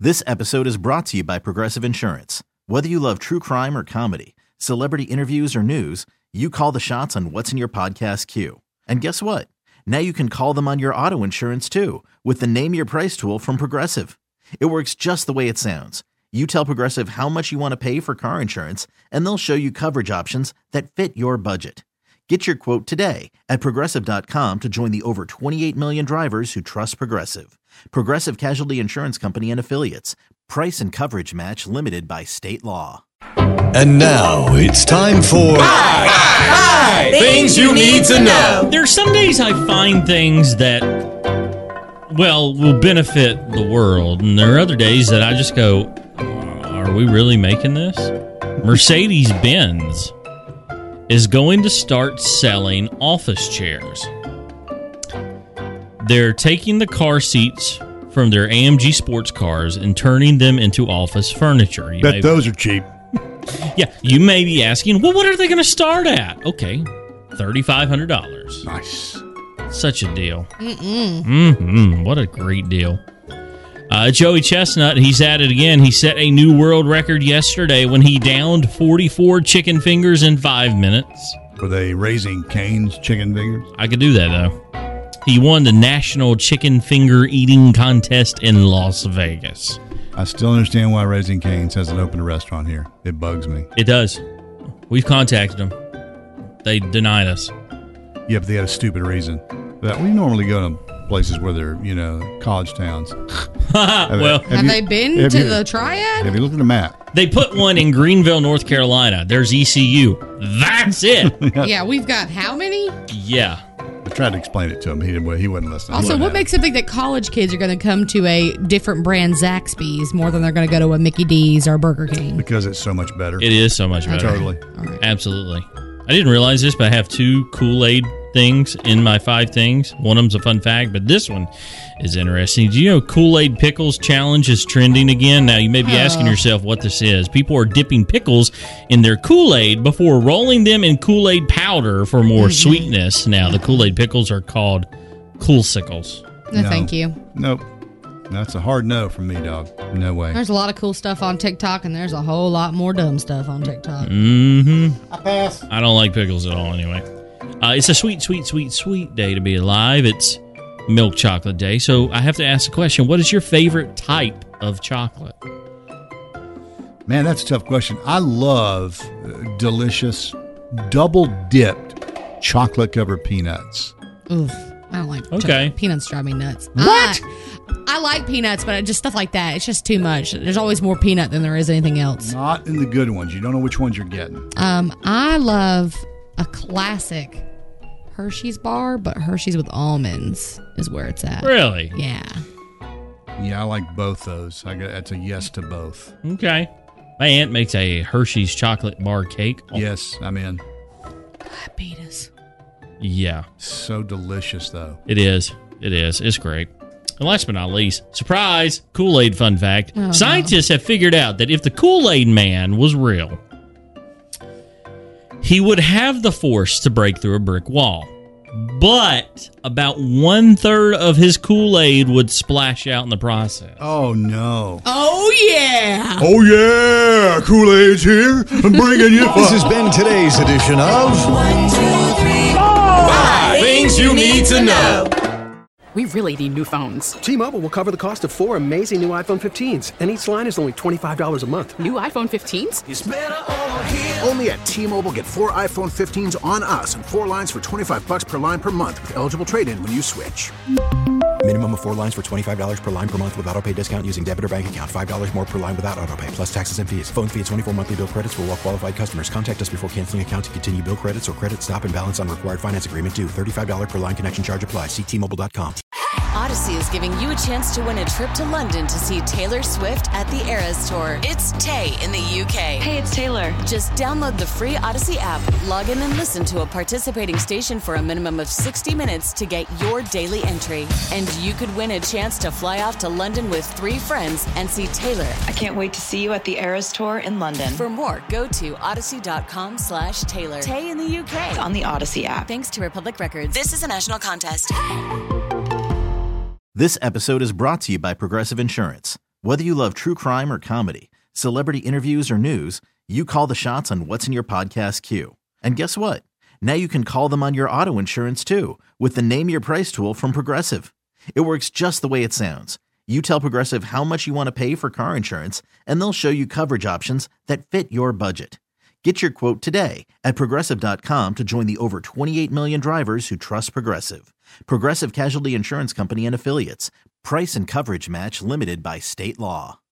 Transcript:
This episode is brought to you by Progressive Insurance. Whether you love true crime or comedy, celebrity interviews or news, you call the shots on what's in your podcast queue. And guess what? Now you can call them on your auto insurance too with the Name Your Price tool from Progressive. It works just the way it sounds. You tell Progressive how much you want to pay for car insurance, and they'll show you coverage options that fit your budget. Get your quote today at Progressive.com to join the over 28 million drivers who trust Progressive. Progressive Casualty Insurance Company and Affiliates. Price and coverage match limited by state law. And now it's time for Things you need to know. There are some days I find things that, well, will benefit the world. And there are other days that I just go, are we really making this? Mercedes-Benz is going to start selling office chairs. They're taking the car seats from their AMG sports cars and turning them into office furniture. Bet those are cheap. Yeah, you may be asking, well, what are they going to start at? Okay, $3,500. Nice. Such a deal. What a great deal. Joey Chestnut, he's at it again. He set a new world record yesterday when he downed 44 chicken fingers in 5 minutes. Were they Raising Cane's chicken fingers? I could do that, though. He won the National Chicken Finger Eating Contest in Las Vegas. I still understand why Raising Cane's hasn't opened a restaurant here. It bugs me. It does. We've contacted them. They denied us. Yeah, but they had a stupid reason. But we normally go to places where they're, college towns. Well, have they been to the Triad? Have you looked at the map? They put one in Greenville, North Carolina. There's ECU. That's it. Yeah, we've got how many? Yeah. I tried to explain it to him. He wouldn't listen. Also, what makes him think that college kids are going to come to a different brand Zaxby's more than they're going to go to a Mickey D's or Burger King? Because it's so much better. It is so much better. Totally. Right. Absolutely. I didn't realize this, but I have 2 Kool-Aid things in my 5 things. One of them's a fun fact, but this one is interesting. Do you know Kool-Aid Pickles Challenge is trending again? Now, you may be asking yourself what this is. People are dipping pickles in their Kool-Aid before rolling them in Kool-Aid powder for more sweetness. Now, the Kool-Aid pickles are called Kool-Sickles. No, thank you. Nope. That's a hard no from me, dog. No way. There's a lot of cool stuff on TikTok, and there's a whole lot more dumb stuff on TikTok. I pass. I don't like pickles at all anyway. It's a sweet, sweet, sweet, sweet day to be alive. It's Milk Chocolate Day. So I have to ask the question, what is your favorite type of chocolate? Man, that's a tough question. I love delicious, double-dipped chocolate-covered peanuts. Oof. I don't like chocolate. Peanuts drive me nuts. What? I like peanuts, but just stuff like that. It's just too much. There's always more peanut than there is anything else. Not in the good ones. You don't know which ones you're getting. I love a classic Hershey's bar, but Hershey's with almonds is where it's at. Really? Yeah. Yeah, I like both those. That's a yes to both. Okay. My aunt makes a Hershey's chocolate bar cake. Yes, I'm in. Diabetes. Yeah. So delicious, though. It is. It is. It's great. And last but not least, surprise, Kool-Aid fun fact. Scientists have figured out that if the Kool-Aid man was real, he would have the force to break through a brick wall. But about 1/3 of his Kool-Aid would splash out in the process. Oh, no. Oh, yeah. Oh, yeah. Kool-Aid's here. I'm bringing you This has been today's edition of 1, 2, 3, 4. Things you need to know. We really need new phones. T-Mobile will cover the cost of 4 amazing new iPhone 15s, and each line is only $25 a month. New iPhone 15s? It's better over here. Only at T-Mobile, get 4 iPhone 15s on us and 4 lines for $25 per line per month with eligible trade-in when you switch. Minimum of 4 lines for $25 per line per month with autopay discount using debit or bank account. $5 more per line without autopay, plus taxes and fees. Phone fee at 24 monthly bill credits for well-qualified customers. Contact us before canceling account to continue bill credits or credit stop and balance on required finance agreement due. $35 per line connection charge applies. See T-Mobile.com. Odyssey is giving you a chance to win a trip to London to see Taylor Swift at the Eras Tour. It's Tay in the UK. Hey, it's Taylor. Just download the free Odyssey app, log in and listen to a participating station for a minimum of 60 minutes to get your daily entry. And you could win a chance to fly off to London with 3 friends and see Taylor. I can't wait to see you at the Eras Tour in London. For more, go to odyssey.com/Taylor. Tay in the UK. It's on the Odyssey app. Thanks to Republic Records. This is a national contest. This episode is brought to you by Progressive Insurance. Whether you love true crime or comedy, celebrity interviews or news, you call the shots on what's in your podcast queue. And guess what? Now you can call them on your auto insurance too with the Name Your Price tool from Progressive. It works just the way it sounds. You tell Progressive how much you want to pay for car insurance, and they'll show you coverage options that fit your budget. Get your quote today at Progressive.com to join the over 28 million drivers who trust Progressive. Progressive Casualty Insurance Company and Affiliates. Price and coverage match limited by state law.